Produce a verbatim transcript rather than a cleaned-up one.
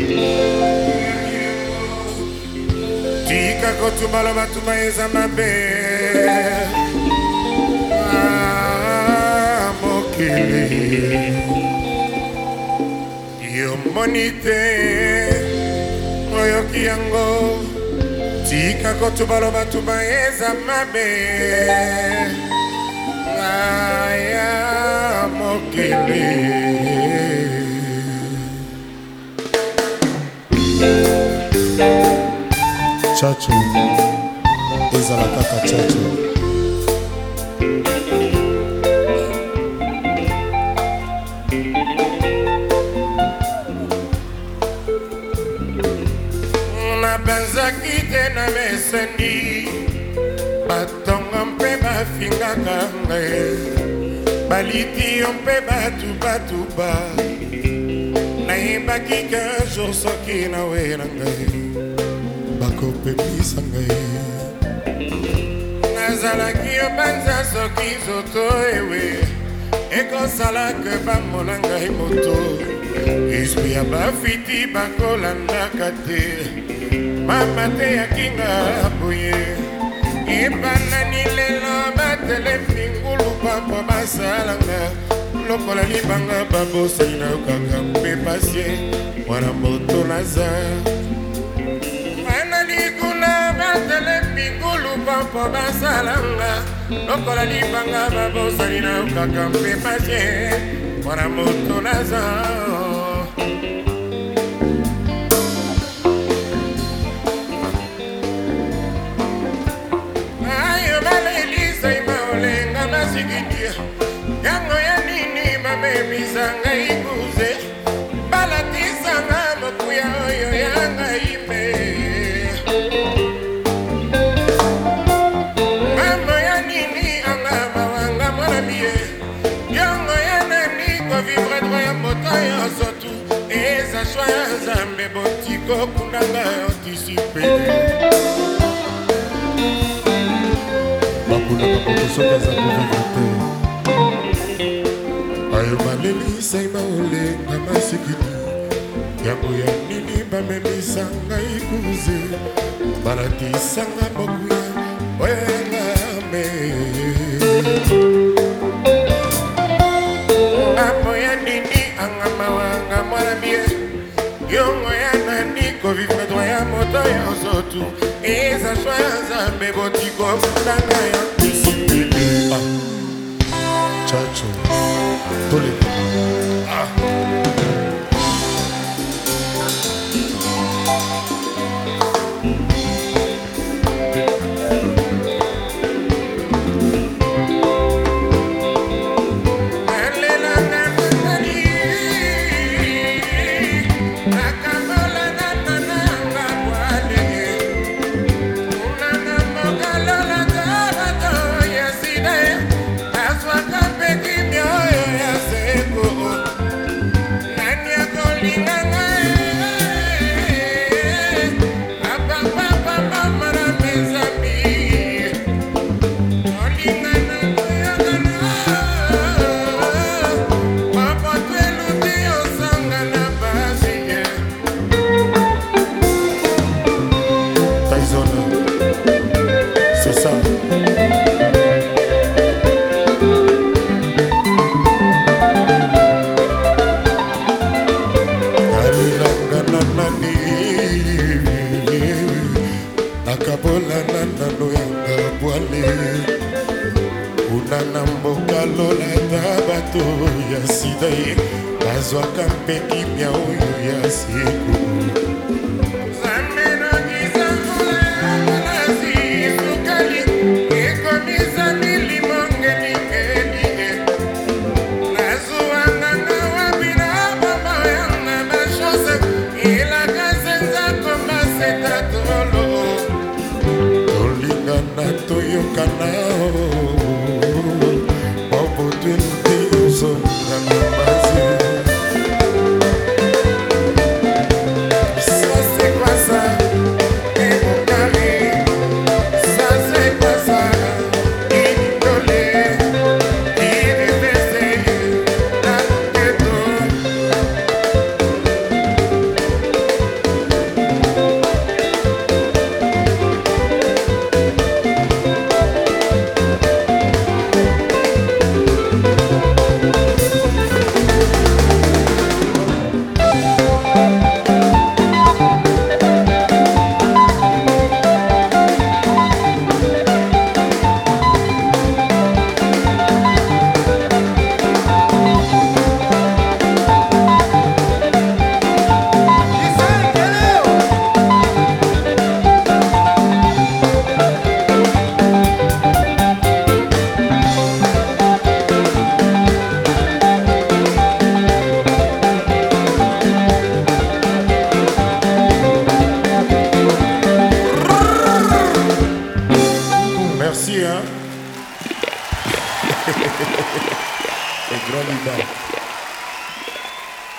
Tika kotumalo batuma eza mabe ah, mokili yo monite oyoki yango tika kotumalo batuma eza mabe aya mokili Chacho ezala kaka chacho nabanzaki te na mesani batonga mpe bafingaka ngai baliti yo mpe batubatuba nayebaki ka jour soki nawe na ngai bakopekisa ngai nazalaki yo banza soki zoto ewe ekosalaka bamona ngai moto esprit ya bafiti bakolandaka te mama te yakinga boye ebanani lelo batelemi ngulu pampo basalanga lokola libanga babosai na yokaka mpe pasie mwana moto naza likuna batelemi ngulu pampo basalanga lokola libanga babosani na yokaka mpe pasie mwana moto naza ayo balelisa ima olenga basikidia yango ya nini bamemisa ngai kuze balatisanga mokuya oyo ya ngai me mambo ya nini anga mawanga mwana mie yango ya nani kovivre droit ya moto nyonso tu eza shwa ya nzambe botiko kundanga anticipe bakunaka moto soki aza kovivre te ayo balelisa ima olenga masikidi yango ya nini bamemisa ngai kuze balatisanga mokuya oyo yanga me mambo ya nini anga mawanga mwana bie yongo ya nani kovivre droit ya moto nyonso tu eza shwa ya nzambe botiko kundanga yo tisipili chacho toleka unana mboka lola ta bato ya sida ye bazwaka mpe kimia oyo ya siku toyokana Grand leader.